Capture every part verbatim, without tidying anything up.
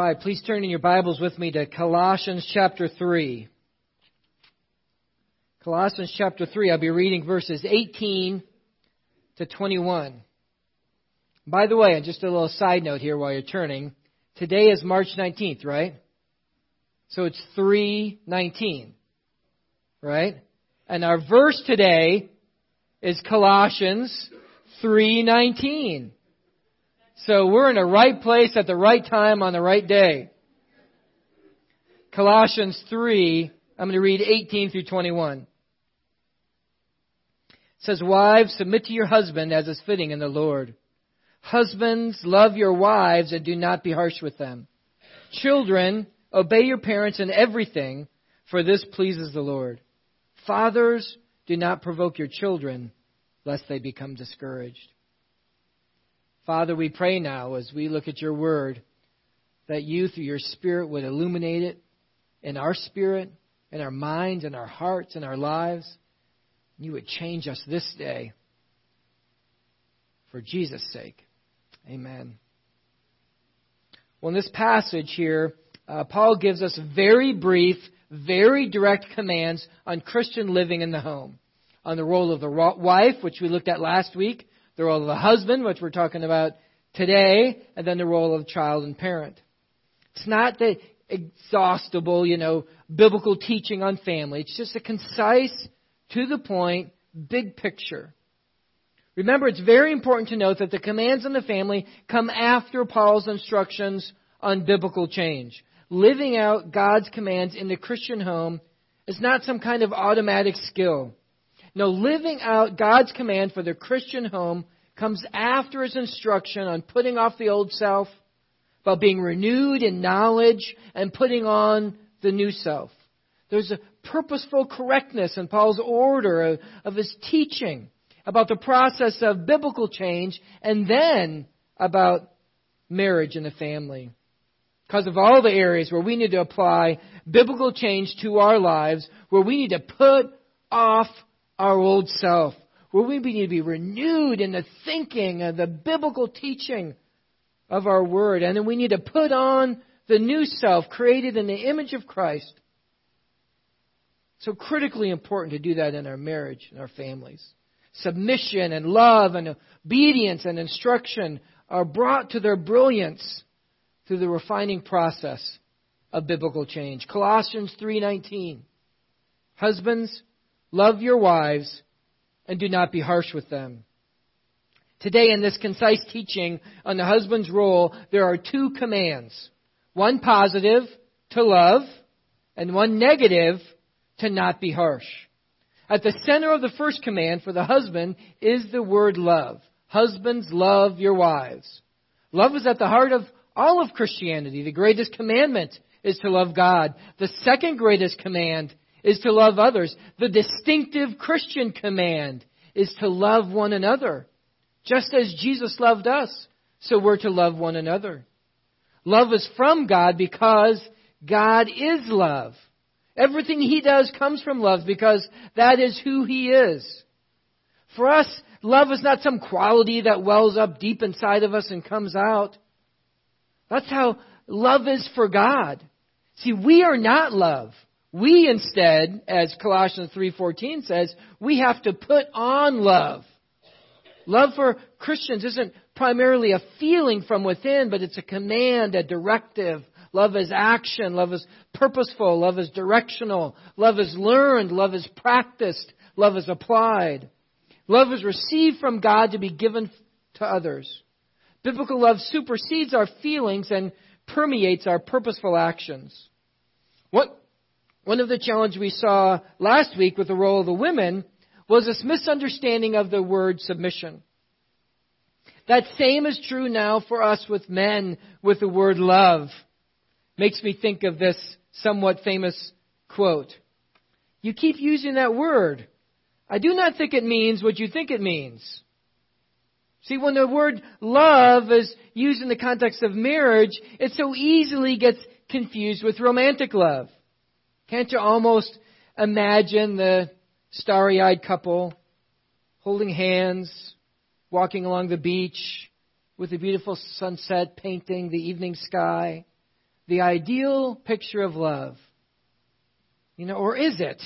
right, please turn in your Bibles with me to Colossians chapter three. Colossians chapter three, I'll be reading verses eighteen to twenty-one. By the way, and just a little side note here while you're turning, today is March nineteenth, right? So it's three nineteen, right? And our verse today is Colossians three nineteen. So we're in the right place at the right time on the right day. Colossians three, I'm going to read eighteen through twenty-one. It says, "Wives, submit to your husband as is fitting in the Lord. Husbands, love your wives and do not be harsh with them. Children, obey your parents in everything, for this pleases the Lord. Fathers, do not provoke your children, lest they become discouraged." Father, we pray now as we look at your word that you, through your Spirit, would illuminate it in our spirit, in our minds, in our hearts, in our lives. You would change us this day for Jesus' sake. Amen. Well, in this passage here, uh, Paul gives us very brief, very direct commands on Christian living in the home. On the role of the wife, which we looked at last week, the role of the husband, which we're talking about today, and then the role of child and parent. It's not the exhaustible, you know, biblical teaching on family. It's just a concise, to the point, big picture. Remember, it's very important to note that the commands on the family come after Paul's instructions on biblical change. Living out God's commands in the Christian home is not some kind of automatic skill. No, living out God's command for the Christian home comes after His instruction on putting off the old self, about being renewed in knowledge, and putting on the new self. There's a purposeful correctness in Paul's order of, of his teaching about the process of biblical change, and then about marriage and the family. Because of all the areas where we need to apply biblical change to our lives, where we need to put off our old self, where we need to be renewed in the thinking of the biblical teaching of our word. And then we need to put on the new self created in the image of Christ. So critically important to do that in our marriage and our families. Submission and love and obedience and instruction are brought to their brilliance through the refining process of biblical change. Colossians three nineteen. Husbands, love your wives and do not be harsh with them. Today in this concise teaching on the husband's role, there are two commands. One positive, to love, and one negative, to not be harsh. At the center of the first command for the husband is the word love. Husbands, love your wives. Love is at the heart of all of Christianity. The greatest commandment is to love God. The second greatest command is to love others. The distinctive Christian command is to love one another. Just as Jesus loved us, so we're to love one another. Love is from God because God is love. Everything He does comes from love because that is who He is. For us, love is not some quality that wells up deep inside of us and comes out. That's how love is for God. See, we are not love. We instead, as Colossians three fourteen says, we have to put on love. Love for Christians isn't primarily a feeling from within, but it's a command, a directive. Love is action. Love is purposeful. Love is directional. Love is learned. Love is practiced. Love is applied. Love is received from God to be given to others. Biblical love supersedes our feelings and permeates our purposeful actions. What One of the challenges we saw last week with the role of the women was this misunderstanding of the word submission. That same is true now for us with men with the word love. Makes me think of this somewhat famous quote. "You keep using that word. I do not think it means what you think it means." See, when the word love is used in the context of marriage, it so easily gets confused with romantic love. Can't you almost imagine the starry-eyed couple holding hands, walking along the beach with the beautiful sunset painting the evening sky, the ideal picture of love? You know, or is it?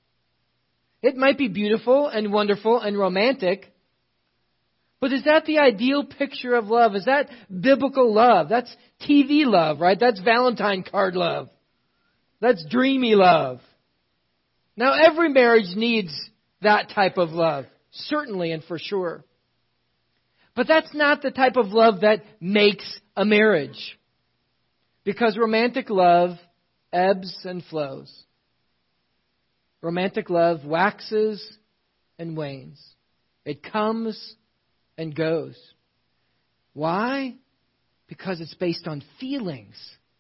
It might be beautiful and wonderful and romantic, but is that the ideal picture of love? Is that biblical love? That's T V love, right? That's Valentine card love. That's dreamy love. Now, every marriage needs that type of love, certainly and for sure. But that's not the type of love that makes a marriage. Because romantic love ebbs and flows. Romantic love waxes and wanes. It comes and goes. Why? Because it's based on feelings.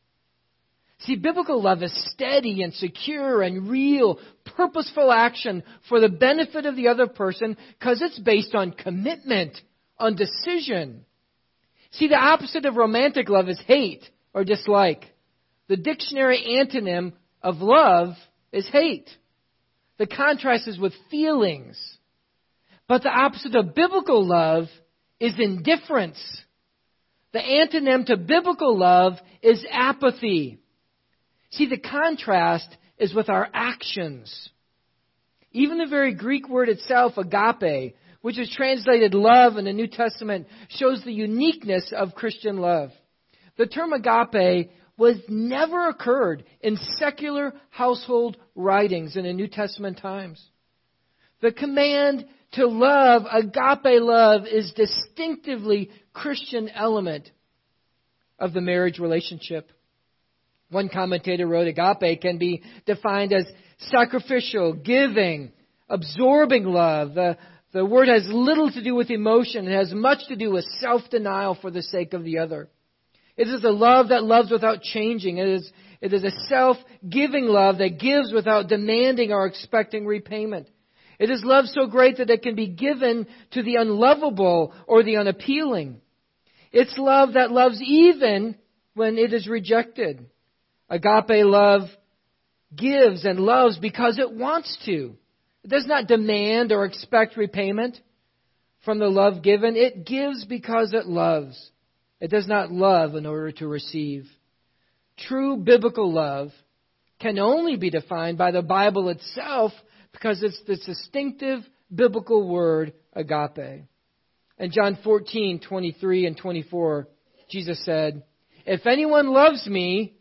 See, biblical love is steady and secure and real, purposeful action for the benefit of the other person because it's based on commitment, on decision. See, the opposite of romantic love is hate or dislike. The dictionary antonym of love is hate. The contrast is with feelings. But the opposite of biblical love is indifference. The antonym to biblical love is apathy. See, the contrast is with our actions. Even the very Greek word itself, agape, which is translated love in the New Testament, shows the uniqueness of Christian love. The term agape was never occurred in secular household writings in the New Testament times. The command to love, agape love, is distinctively Christian element of the marriage relationship. One commentator wrote, agape can be defined as sacrificial, giving, absorbing love. The, the word has little to do with emotion. It has much to do with self-denial for the sake of the other. It is a love that loves without changing. It is, it is a self-giving love that gives without demanding or expecting repayment. It is love so great that it can be given to the unlovable or the unappealing. It's love that loves even when it is rejected. Agape love gives and loves because it wants to. It does not demand or expect repayment from the love given. It gives because it loves. It does not love in order to receive. True biblical love can only be defined by the Bible itself because it's the distinctive biblical word agape. In John fourteen, twenty-three and twenty-four, Jesus said, "If anyone loves me,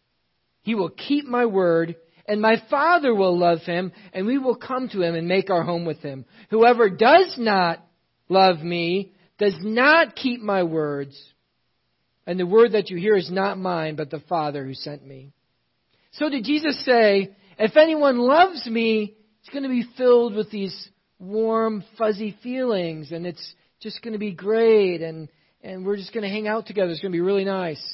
he will keep my word, and my Father will love him, and we will come to him and make our home with him. Whoever does not love me does not keep my words. And the word that you hear is not mine, but the Father who sent me." So did Jesus say, if anyone loves me, it's going to be filled with these warm, fuzzy feelings, and it's just going to be great, and, and we're just going to hang out together. It's going to be really nice.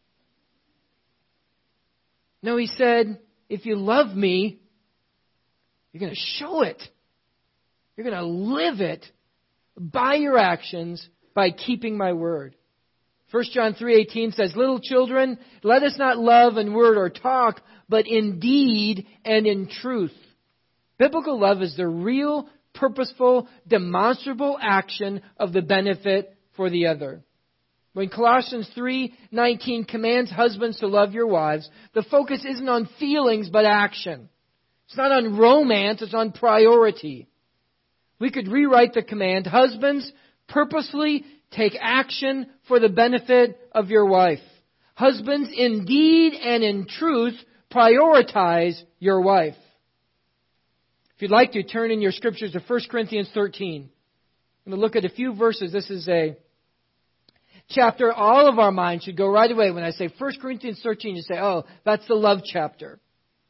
No, he said, if you love me, you're going to show it. You're going to live it by your actions, by keeping my word. First John three eighteen says, "Little children, let us not love in word or talk, but in deed and in truth." Biblical love is the real, purposeful, demonstrable action of the benefit for the other. When Colossians three nineteen commands husbands to love your wives, the focus isn't on feelings but action. It's not on romance, it's on priority. We could rewrite the command, husbands, purposefully take action for the benefit of your wife. Husbands, in deed and in truth, prioritize your wife. If you'd like to, turn in your scriptures to First Corinthians thirteen. I'm going to look at a few verses. This is a chapter all of our minds should go right away. When I say First Corinthians thirteen, you say, oh, that's the love chapter.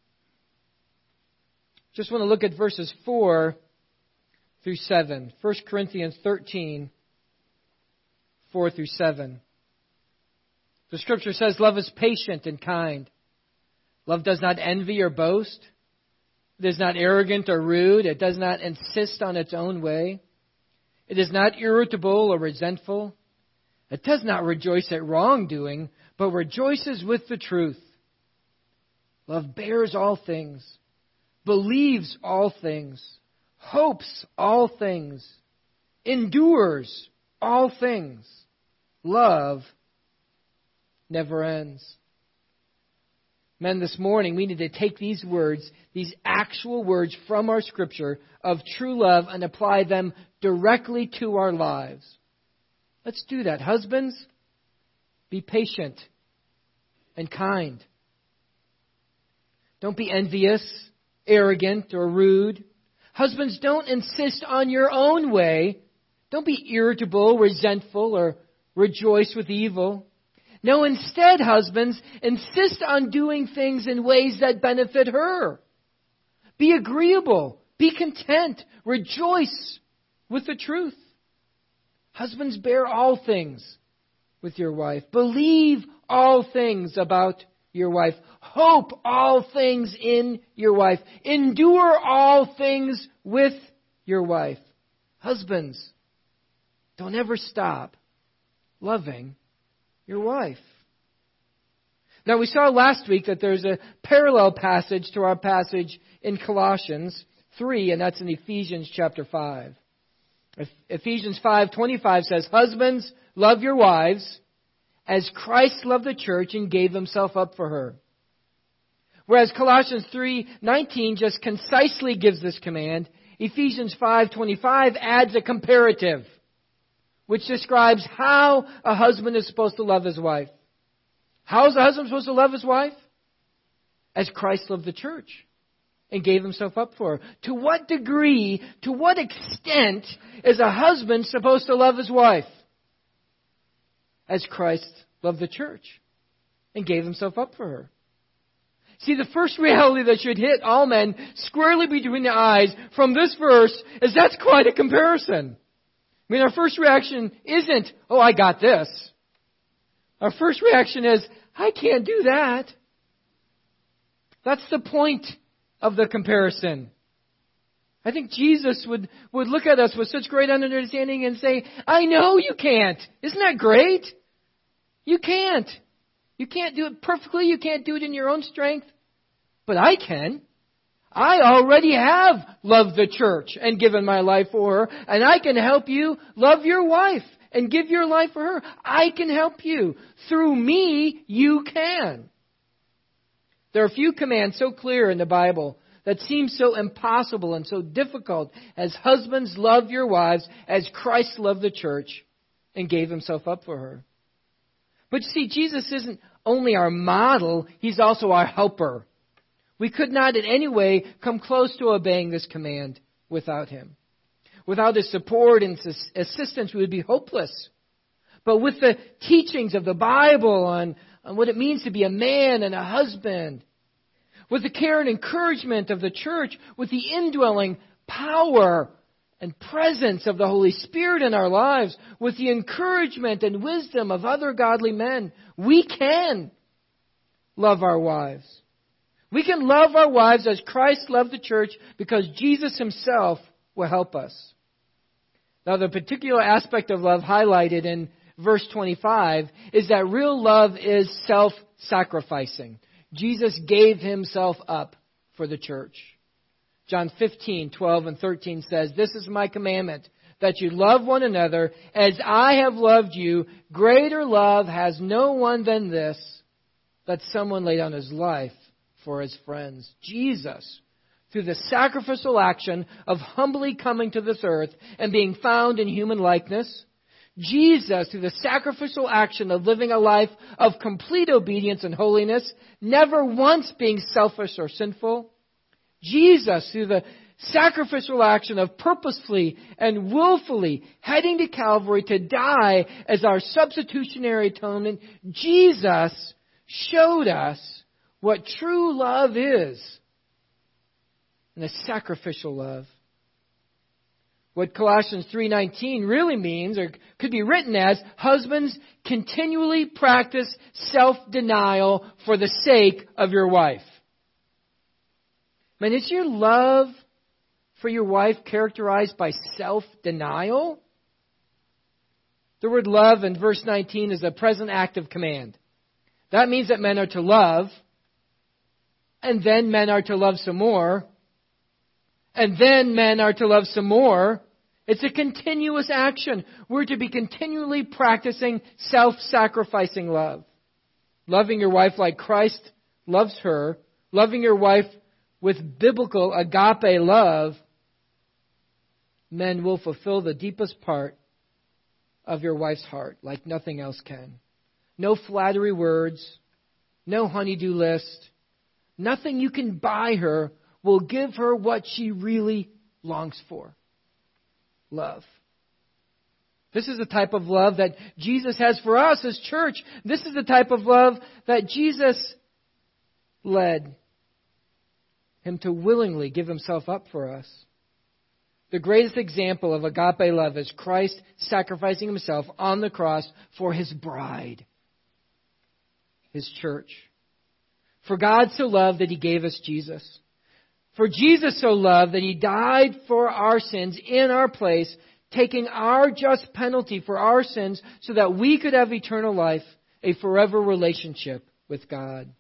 Just want to look at verses four through seven. First Corinthians thirteen, four through seven. The scripture says, love is patient and kind. Love does not envy or boast. It is not arrogant or rude. It does not insist on its own way. It is not irritable or resentful. It does not rejoice at wrongdoing, but rejoices with the truth. Love bears all things, believes all things, hopes all things, endures all things. Love never ends. Men, this morning we need to take these words, these actual words from our Scripture of true love, and apply them directly to our lives. Let's do that. Husbands, be patient and kind. Don't be envious, arrogant, or rude. Husbands, don't insist on your own way. Don't be irritable, resentful, or rejoice with evil. No, instead, husbands, insist on doing things in ways that benefit her. Be agreeable. Be content. Rejoice with the truth. Husbands, bear all things with your wife. Believe all things about your wife. Hope all things in your wife. Endure all things with your wife. Husbands, don't ever stop loving your wife. Now, we saw last week that there's a parallel passage to our passage in Colossians three, and that's in Ephesians chapter five. Ephesians five twenty-five says, "Husbands, love your wives as Christ loved the church and gave himself up for her." Whereas Colossians three nineteen just concisely gives this command, Ephesians five twenty-five adds a comparative, which describes how a husband is supposed to love his wife. How is a husband supposed to love his wife? As Christ loved the church and gave himself up for her. To what degree, to what extent is a husband supposed to love his wife? As Christ loved the church and gave himself up for her. See, the first reality that should hit all men squarely between the eyes from this verse is that's quite a comparison. I mean, our first reaction isn't, "Oh, I got this." Our first reaction is, "I can't do that." That's the point of the comparison. I think Jesus would, would look at us with such great understanding and say, "I know you can't. Isn't that great? You can't. You can't do it perfectly. You can't do it in your own strength. But I can. I already have loved the church and given my life for her, and I can help you love your wife and give your life for her. I can help you. Through me, you can." There are few commands so clear in the Bible that seem so impossible and so difficult as husbands, love your wives as Christ loved the church and gave himself up for her. But you see, Jesus isn't only our model, he's also our helper. We could not in any way come close to obeying this command without him. Without his support and assistance, we would be hopeless. But with the teachings of the Bible on, on what it means to be a man and a husband, with the care and encouragement of the church, with the indwelling power and presence of the Holy Spirit in our lives, with the encouragement and wisdom of other godly men, we can love our wives. We can love our wives as Christ loved the church because Jesus himself will help us. Now, the particular aspect of love highlighted in verse twenty-five is that real love is self-sacrificing. Jesus gave himself up for the church. John fifteen, twelve and thirteen says, "This is my commandment, that you love one another as I have loved you. Greater love has no one than this, that someone lay down his life for his friends." Jesus, through the sacrificial action of humbly coming to this earth and being found in human likeness, Jesus, through the sacrificial action of living a life of complete obedience and holiness, never once being selfish or sinful, Jesus, through the sacrificial action of purposefully and willfully heading to Calvary to die as our substitutionary atonement, Jesus showed us what true love is, and a sacrificial love. What Colossians three nineteen really means, or could be written as, husbands, continually practice self-denial for the sake of your wife. Man, is your love for your wife characterized by self-denial? The word love in verse nineteen is a present active command. That means that men are to love, and then men are to love some more, and then men are to love some more. It's a continuous action. We're to be continually practicing self-sacrificing love. Loving your wife like Christ loves her, loving your wife with biblical agape love, men will fulfill the deepest part of your wife's heart like nothing else can. No flattery words, no honey-do list, nothing you can buy her will give her what she really longs for. Love. This is the type of love that Jesus has for us as church. This is the type of love that Jesus led him to willingly give himself up for us. The greatest example of agape love is Christ sacrificing himself on the cross for his bride, his church. For God so loved that he gave us Jesus. For Jesus so loved that he died for our sins in our place, taking our just penalty for our sins so that we could have eternal life, a forever relationship with God.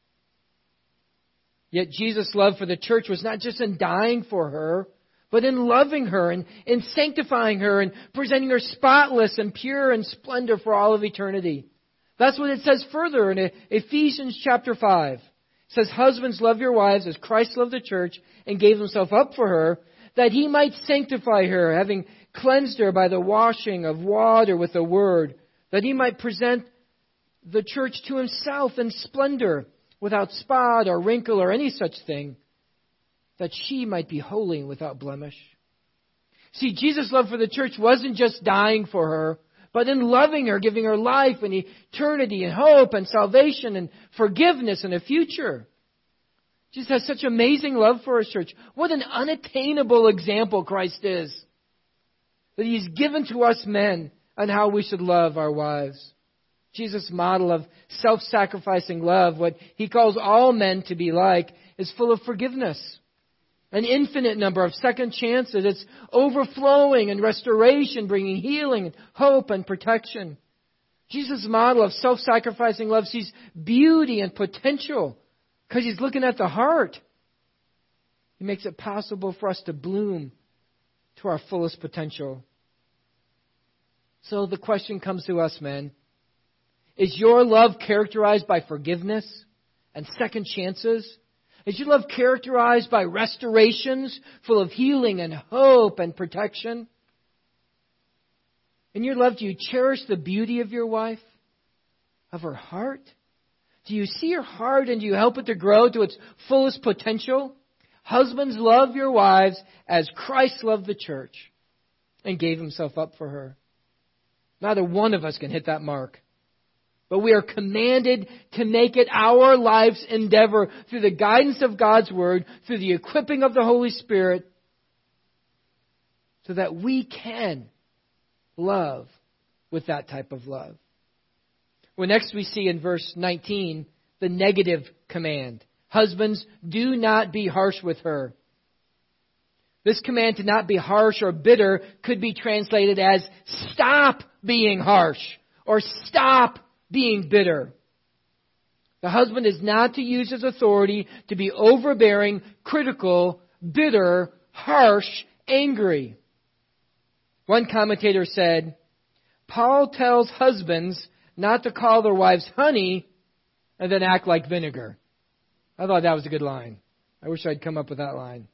Yet Jesus' love for the church was not just in dying for her, but in loving her and in sanctifying her and presenting her spotless and pure and splendor for all of eternity. That's what it says further in Ephesians chapter five. It says, husbands, love your wives as Christ loved the church and gave himself up for her, that he might sanctify her, having cleansed her by the washing of water with the word, that he might present the church to himself in splendor, without spot or wrinkle or any such thing, that she might be holy and without blemish. See, Jesus' love for the church wasn't just dying for her, but in loving her, giving her life and eternity and hope and salvation and forgiveness and a future. Jesus has such amazing love for his church. What an unattainable example Christ is. That he's given to us men on how we should love our wives. Jesus' model of self-sacrificing love, what he calls all men to be like, is full of forgiveness. An infinite number of second chances. It's overflowing and restoration, bringing healing and hope and protection. Jesus' model of self-sacrificing love sees beauty and potential because he's looking at the heart. He makes it possible for us to bloom to our fullest potential. So the question comes to us, men. Is your love characterized by forgiveness and second chances? Is your love characterized by restorations full of healing and hope and protection? In your love, do you cherish the beauty of your wife? Of her heart? Do you see her heart and do you help it to grow to its fullest potential? Husbands, love your wives as Christ loved the church and gave himself up for her. Neither one of us can hit that mark. But we are commanded to make it our life's endeavor through the guidance of God's Word, through the equipping of the Holy Spirit, so that we can love with that type of love. Well, next we see in verse nineteen the negative command. Husbands, do not be harsh with her. This command to not be harsh or bitter could be translated as stop being harsh or stop being bitter. The husband is not to use his authority to be overbearing, critical, bitter, harsh, angry. One commentator said, Paul tells husbands not to call their wives honey and then act like vinegar. I thought that was a good line. I wish I'd come up with that line.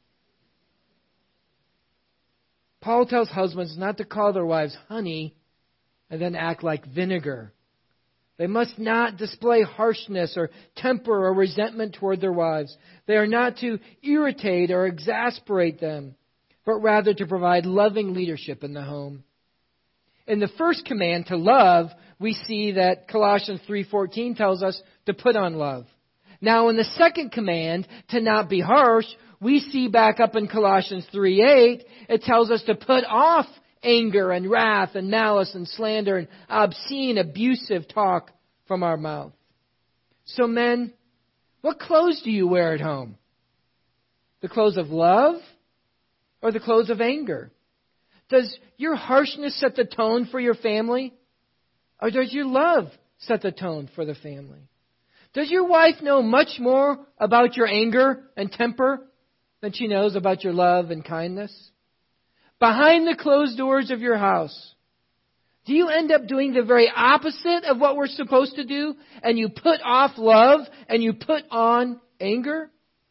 Paul tells husbands not to call their wives honey and then act like vinegar. They must not display harshness or temper or resentment toward their wives. They are not to irritate or exasperate them, but rather to provide loving leadership in the home. In the first command to love, we see that Colossians three fourteen tells us to put on love. Now in the second command to not be harsh, we see back up in Colossians three eight, it tells us to put off anger and wrath and malice and slander and obscene, abusive talk from our mouth. So men, what clothes do you wear at home? The clothes of love or the clothes of anger? Does your harshness set the tone for your family? Or does your love set the tone for the family? Does your wife know much more about your anger and temper than she knows about your love and kindness? Behind the closed doors of your house, do you end up doing the very opposite of what we're supposed to do? And you put off love and you put on anger?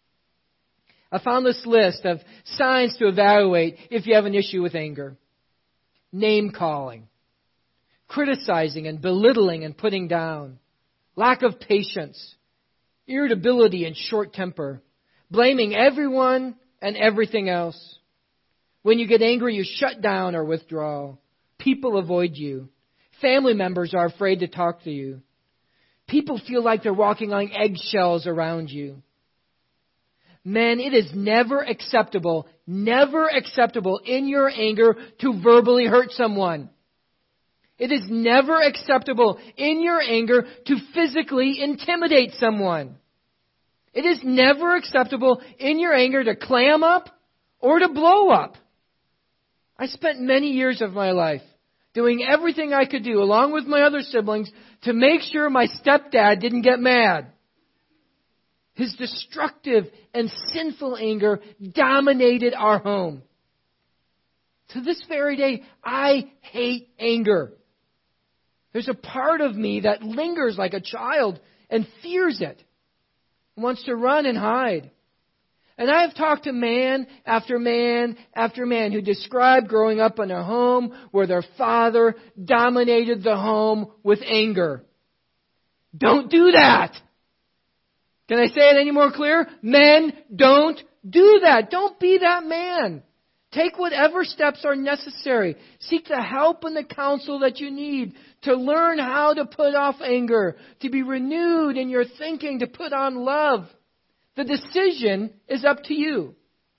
I found this list of signs to evaluate if you have an issue with anger. Name calling, criticizing and belittling and putting down, lack of patience, irritability and short temper, blaming everyone and everything else. When you get angry, you shut down or withdraw. People avoid you. Family members are afraid to talk to you. People feel like they're walking on eggshells around you. Men, it is never acceptable, never acceptable in your anger to verbally hurt someone. It is never acceptable in your anger to physically intimidate someone. It is never acceptable in your anger to clam up or to blow up. I spent many years of my life doing everything I could do, along with my other siblings, to make sure my stepdad didn't get mad. His destructive and sinful anger dominated our home. To this very day, I hate anger. There's a part of me that lingers like a child and fears it, wants to run and hide. And I have talked to man after man after man who described growing up in a home where their father dominated the home with anger. Don't do that. Can I say it any more clear? Men, don't do that. Don't be that man. Take whatever steps are necessary. Seek the help and the counsel that you need to learn how to put off anger, to be renewed in your thinking, to put on love. The decision is up to you.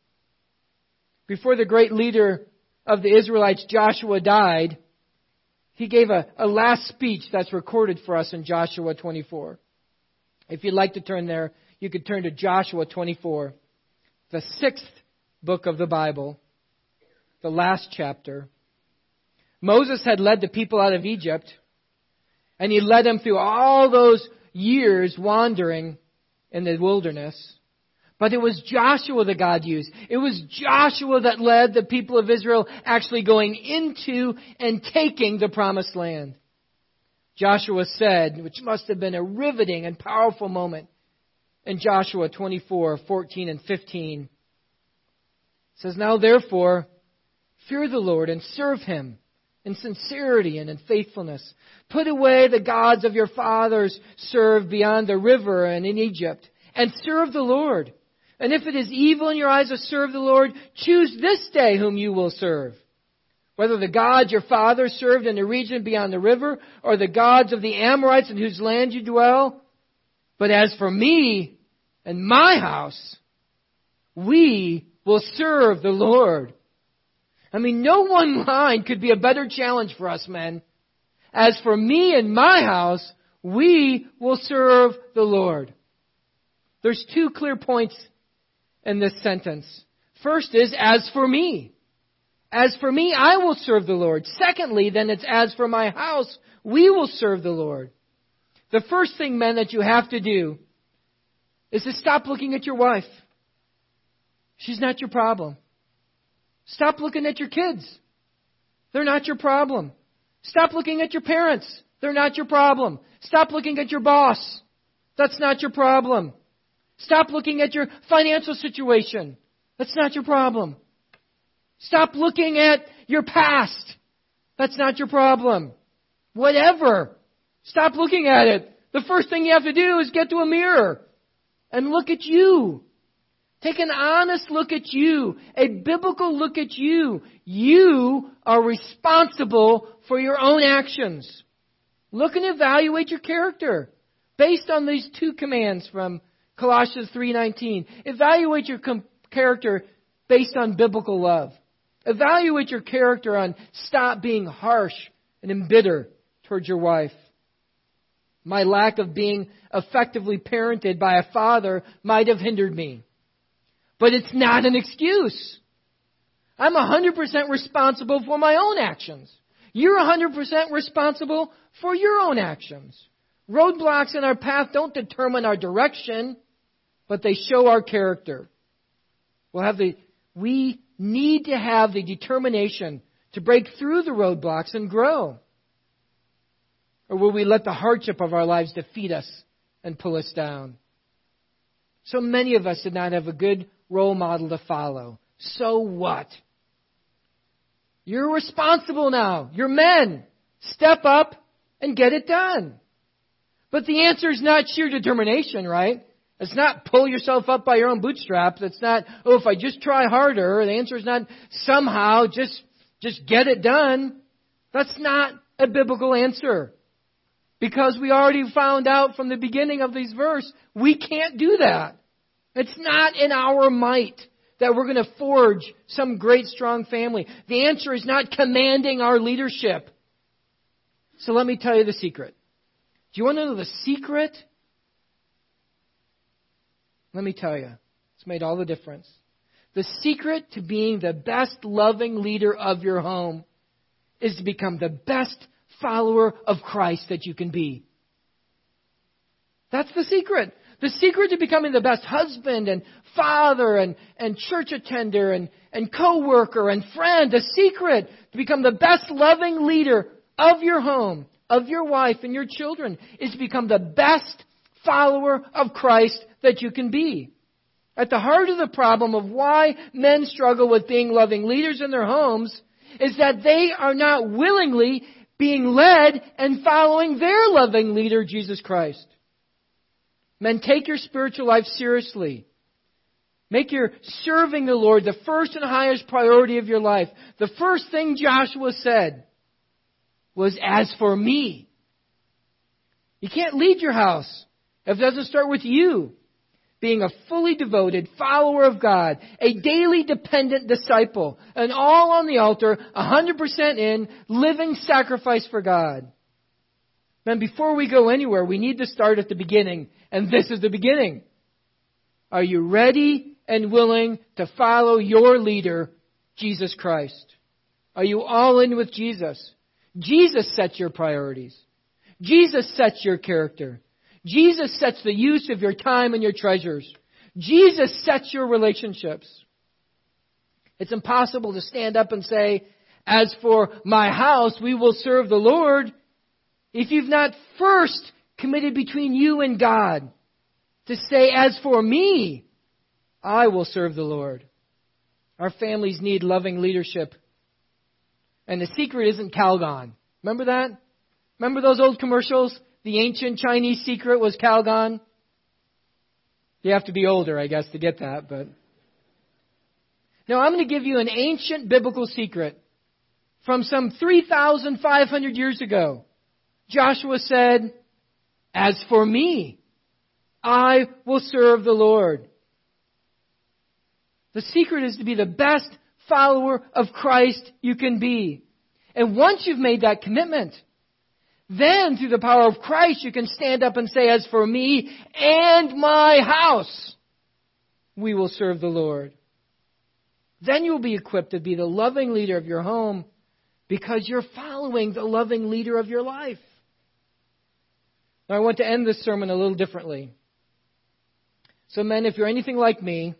Before the great leader of the Israelites, Joshua, died, he gave a, a last speech that's recorded for us in Joshua twenty-four. If you'd like to turn there, you could turn to Joshua twenty-four, the sixth book of the Bible, the last chapter. Moses had led the people out of Egypt, and he led them through all those years wandering in the wilderness. But it was Joshua that God used. It was Joshua that led the people of Israel actually going into and taking the promised land. Joshua said, which must have been a riveting and powerful moment, in Joshua twenty-four, fourteen and fifteen. It says, "Now therefore, fear the Lord and serve Him in sincerity and in faithfulness. Put away the gods of your fathers served beyond the river and in Egypt, and serve the Lord. And if it is evil in your eyes to serve the Lord, choose this day whom you will serve. Whether the gods your fathers served in the region beyond the river, or the gods of the Amorites in whose land you dwell. But as for me and my house, we will serve the Lord." I mean, no one line could be a better challenge for us, men. As for me and my house, we will serve the Lord. There's two clear points in this sentence. First is, as for me. As for me, I will serve the Lord. Secondly, then it's, as for my house, we will serve the Lord. The first thing, men, that you have to do is to stop looking at your wife. She's not your problem. Stop looking at your kids. They're not your problem. Stop looking at your parents. They're not your problem. Stop looking at your boss. That's not your problem. Stop looking at your financial situation. That's not your problem. Stop looking at your past. That's not your problem. Whatever. Stop looking at it. The first thing you have to do is get to a mirror and look at you. Take an honest look at you, a biblical look at you. You are responsible for your own actions. Look and evaluate your character based on these two commands from Colossians three nineteen. Evaluate your com- character based on biblical love. Evaluate your character on stop being harsh and embittered towards your wife. My lack of being effectively parented by a father might have hindered me. But it's not an excuse. I'm one hundred percent responsible for my own actions. You're one hundred percent responsible for your own actions. Roadblocks in our path don't determine our direction, but they show our character. We'll have the, we need to have the determination to break through the roadblocks and grow. Or will we let the hardship of our lives defeat us and pull us down? So many of us did not have a good role model to follow. So what? You're responsible now. You're men. Step up and get it done. But the answer is not sheer determination, right? It's not pull yourself up by your own bootstraps. It's not, oh, if I just try harder. The answer is not somehow just, just get it done. That's not a biblical answer. Because we already found out from the beginning of this verse, we can't do that. It's not in our might that we're going to forge some great strong family. The answer is not commanding our leadership. So let me tell you the secret. Do you want to know the secret? Let me tell you. It's made all the difference. The secret to being the best loving leader of your home is to become the best follower of Christ that you can be. That's the secret. The secret to becoming the best husband and father and, and church attender and, and co-worker and friend, the secret to become the best loving leader of your home, of your wife and your children, is to become the best follower of Christ that you can be. At the heart of the problem of why men struggle with being loving leaders in their homes is that they are not willingly being led and following their loving leader, Jesus Christ. Men, take your spiritual life seriously. Make your serving the Lord the first and highest priority of your life. The first thing Joshua said was, as for me. You can't lead your house if it doesn't start with you being a fully devoted follower of God, a daily dependent disciple, an all on the altar, one hundred percent in, living sacrifice for God. Men, before we go anywhere, we need to start at the beginning. And this is the beginning. Are you ready and willing to follow your leader, Jesus Christ? Are you all in with Jesus? Jesus sets your priorities. Jesus sets your character. Jesus sets the use of your time and your treasures. Jesus sets your relationships. It's impossible to stand up and say, as for my house, we will serve the Lord, if you've not first committed between you and God to say, as for me, I will serve the Lord. Our families need loving leadership. And the secret isn't Calgon. Remember that? Remember those old commercials? The ancient Chinese secret was Calgon. You have to be older, I guess, to get that. But now I'm going to give you an ancient biblical secret from some three thousand five hundred years ago. Joshua said, as for me, I will serve the Lord. The secret is to be the best follower of Christ you can be. And once you've made that commitment, then through the power of Christ, you can stand up and say, as for me and my house, we will serve the Lord. Then you'll be equipped to be the loving leader of your home because you're following the loving leader of your life. Now, I want to end this sermon a little differently. So men, if you're anything like me,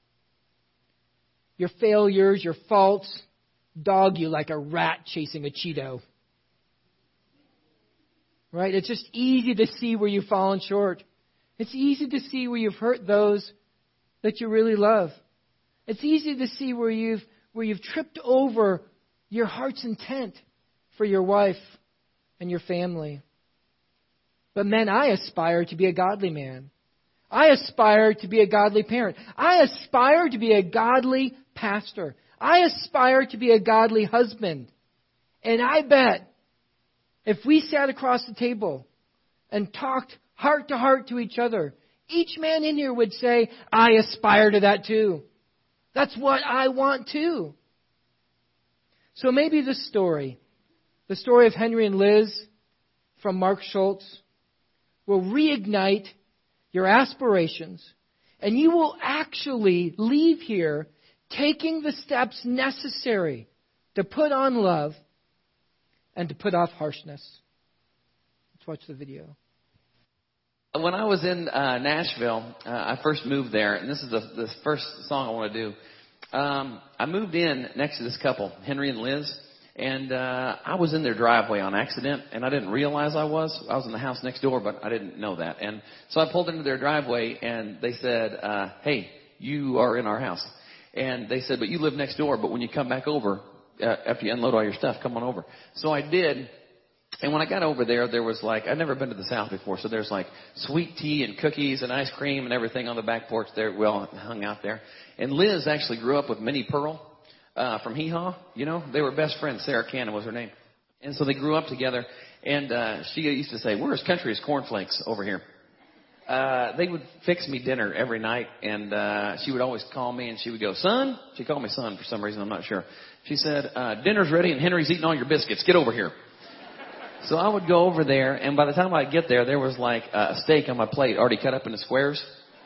your failures, your faults, dog you like a rat chasing a Cheeto. Right? It's just easy to see where you've fallen short. It's easy to see where you've hurt those that you really love. It's easy to see where you've where you've tripped over your heart's intent for your wife and your family. But men, I aspire to be a godly man. I aspire to be a godly parent. I aspire to be a godly pastor. I aspire to be a godly husband. And I bet if we sat across the table and talked heart to heart to each other, each man in here would say, I aspire to that too. That's what I want too. So maybe this story, the story of Henry and Liz from Mark Schultz, will reignite your aspirations, and you will actually leave here taking the steps necessary to put on love and to put off harshness. Let's watch the video. When I was in uh, Nashville, uh, I first moved there, and this is the, the first song I want to do. Um, I moved in next to this couple, Henry and Liz, And uh, I was in their driveway on accident, and I didn't realize I was. I was in the house next door, but I didn't know that. And so I pulled into their driveway, and they said, uh, hey, you are in our house. And they said, but you live next door, but when you come back over, uh, after you unload all your stuff, come on over. So I did. And when I got over there, there was like, I'd never been to the South before, so there's like sweet tea and cookies and ice cream and everything on the back porch there. We all hung out there. And Liz actually grew up with Minnie Pearl uh, from Hee Haw. You know, they were best friends. Sarah Cannon was her name. And so they grew up together. And uh, she used to say, we're as country as cornflakes over here. Uh, they would fix me dinner every night, and uh, she would always call me, and she would go, son? She called me son for some reason, I'm not sure. She said, uh, dinner's ready, and Henry's eating all your biscuits. Get over here. So I would go over there, and by the time I'd get there, there was like a steak on my plate already cut up into squares.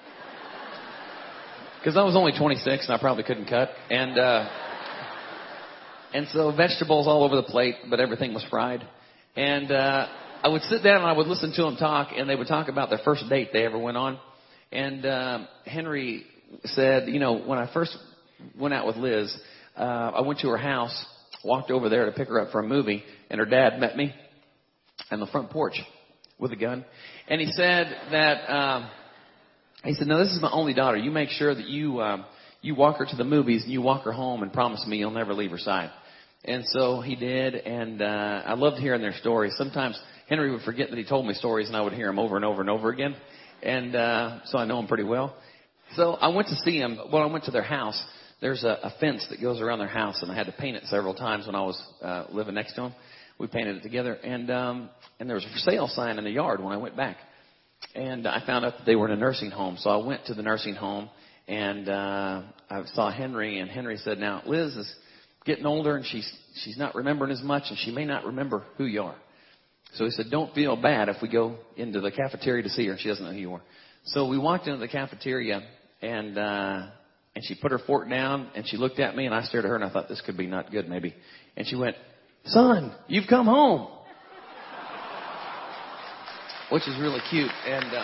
Because I was only twenty-six, and I probably couldn't cut. And uh, and so vegetables all over the plate, but everything was fried. And uh, I would sit down, and I would listen to them talk, and they would talk about their first date they ever went on. And uh, Henry said, you know, when I first went out with Liz, uh, I went to her house, walked over there to pick her up for a movie, and her dad met me on the front porch with a gun. And he said that, um, he said, no, this is my only daughter. You make sure that you, um, you walk her to the movies and you walk her home and promise me you'll never leave her side. And so he did. And, uh, I loved hearing their stories. Sometimes Henry would forget that he told me stories and I would hear them over and over and over again. And, uh, so I know them pretty well. So I went to see them. When I went to their house, there's a, a fence that goes around their house, and I had to paint it several times when I was, uh, living next to them. We painted it together, and um, and there was a for sale sign in the yard when I went back. And I found out that they were in a nursing home. So I went to the nursing home, and uh, I saw Henry, and Henry said, now, Liz is getting older, and she's she's not remembering as much, and she may not remember who you are. So he said, don't feel bad if we go into the cafeteria to see her, and she doesn't know who you are. So we walked into the cafeteria, and uh, and she put her fork down, and she looked at me, and I stared at her, and I thought, this could be not good, maybe. And she went, son, you've come home. Which is really cute. And uh,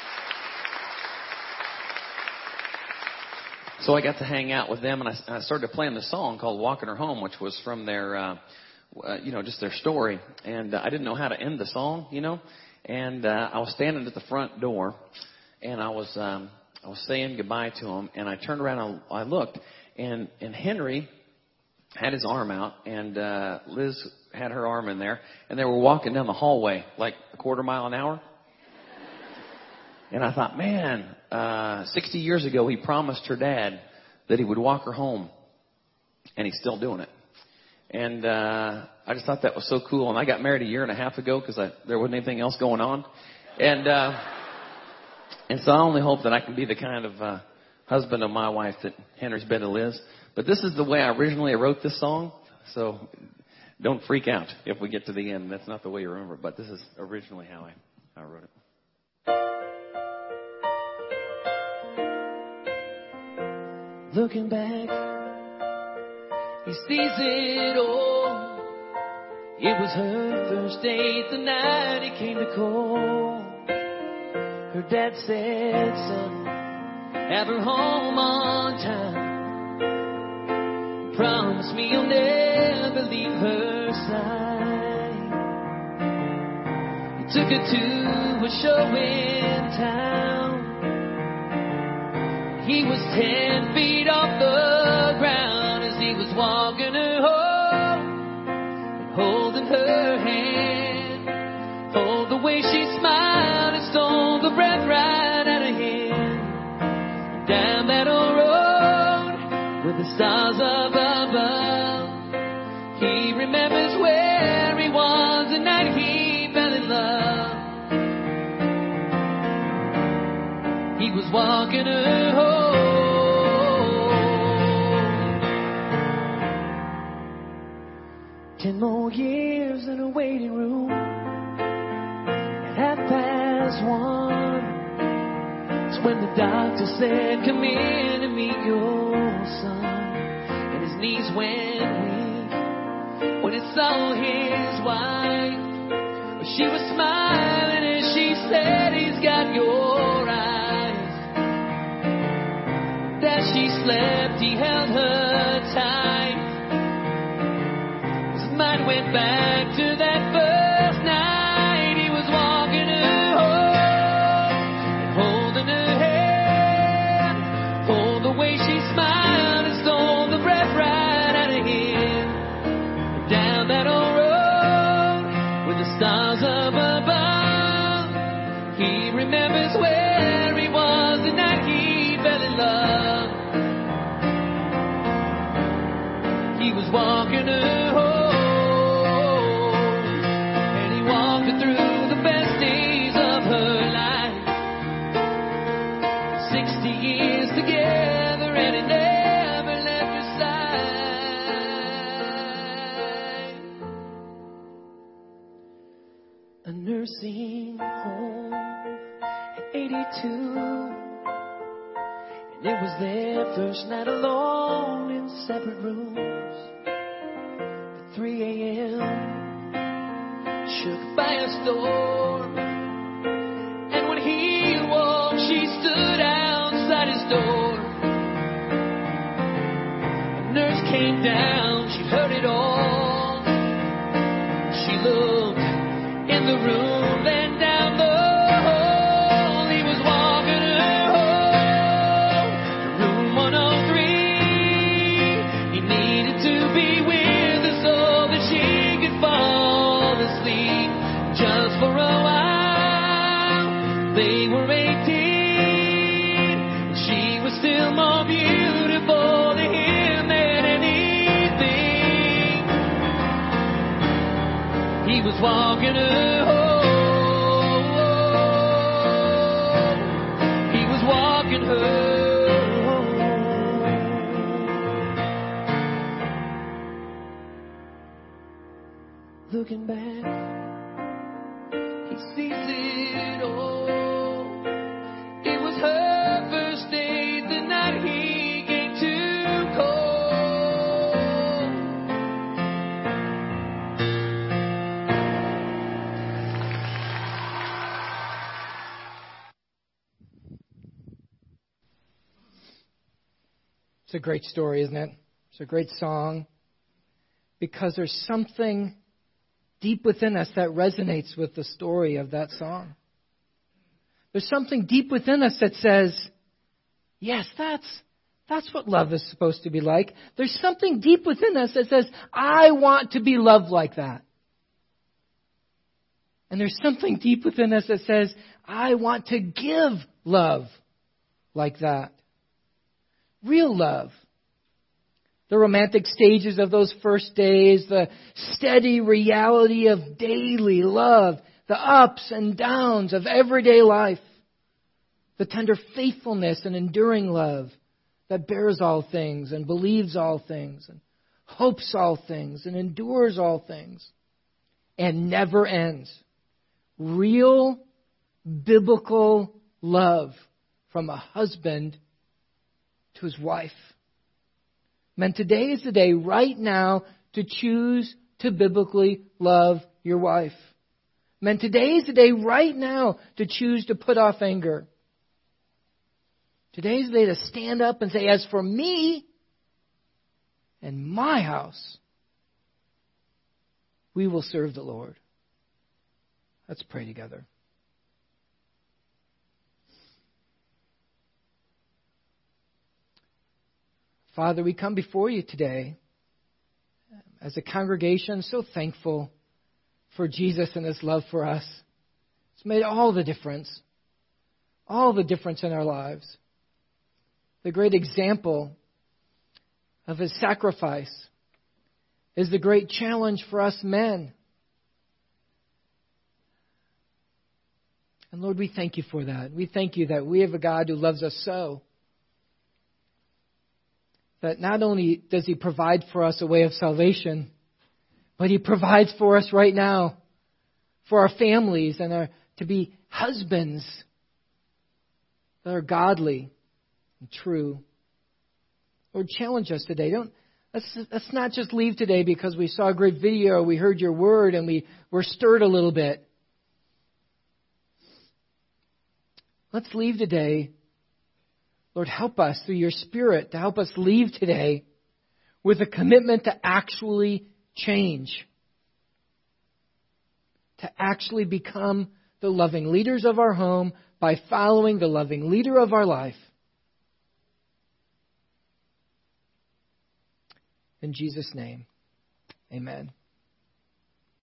so I got to hang out with them, and I, and I started playing the song called Walking Her Home, which was from their, uh, uh, you know, just their story. And uh, I didn't know how to end the song, you know. And uh, I was standing at the front door, and I was um, I was saying goodbye to them, and I turned around and I looked, and, and Henry had his arm out, and uh, Liz had her arm in there, and they were walking down the hallway like a quarter mile an hour. And I thought, man, uh, sixty years ago he promised her dad that he would walk her home, and he's still doing it. And uh, I just thought that was so cool. And I got married a year and a half ago because there wasn't anything else going on. And uh, and so I only hope that I can be the kind of uh, husband of my wife that Henry's been to Liz. But this is the way I originally wrote this song, so don't freak out if we get to the end. That's not the way you remember it, but this is originally how I, I wrote it. Looking back, he sees it all. It was her first date the night he came to call. Her dad said, son, have her home on time. Promise me you'll never leave her side. He took her to a show in town. He was ten feet off the ground as he was walking her home and holding her hand. Oh, the way she smiled and stole the breath right out of him. Down that old road with the stars above. He remembers where he was the night he fell in love. He was walking her home. Ten more years in a waiting room. At half past one, it's when the doctor said, come in and meet your son. And his knees went weak when it saw his wife. But she was smiling as she said, he's got your eyes. As she slept, he held her tight. His back to that first night. He was walking her home and holding her hand. Oh, the way she smiled and stole the breath right out of him. Down that old road with the stars up above, he remembers where he was the night he fell in love. He was walking her home, and he walked her through the best days of her life. Sixty years together, and he never left her side. A nursing home at eighty-two, and it was their first night alone in separate rooms. three a.m. shook by a storm, and when he awoke, she stood outside his door. A nurse came down, she heard it all. She looked in the room, then down the hall. He was walking her home to room one oh three. He needed to be with just for a while. They were eighteen, and she was still more beautiful to him than anything. He was walking her home. He was walking her home. Looking back, he sees it all. It was her first date the night he came to call. It's a great story, isn't it? It's a great song because there's something deep within us that resonates with the story of that song. There's something deep within us that says, yes, that's that's what love is supposed to be like. There's something deep within us that says, I want to be loved like that. And there's something deep within us that says, I want to give love like that. Real love. The romantic stages of those first days, the steady reality of daily love, the ups and downs of everyday life, the tender faithfulness and enduring love that bears all things and believes all things and hopes all things and endures all things and never ends. Real biblical love from a husband to his wife. Man, today is the day right now to choose to biblically love your wife. Man, today is the day right now to choose to put off anger. Today is the day to stand up and say, as for me and my house, we will serve the Lord. Let's pray together. Father, we come before you today as a congregation so thankful for Jesus and His love for us. It's made all the difference, all the difference in our lives. The great example of His sacrifice is the great challenge for us men. And Lord, we thank you for that. We thank you that we have a God who loves us so. That not only does He provide for us a way of salvation, but He provides for us right now, for our families and our, to be husbands that are godly and true. Lord, challenge us today. Don't let's, let's not just leave today because we saw a great video, we heard your word, and we were stirred a little bit. Let's leave today. Lord, help us through your Spirit to help us leave today with a commitment to actually change. to actually become the loving leaders of our home by following the loving leader of our life. In Jesus' name, amen.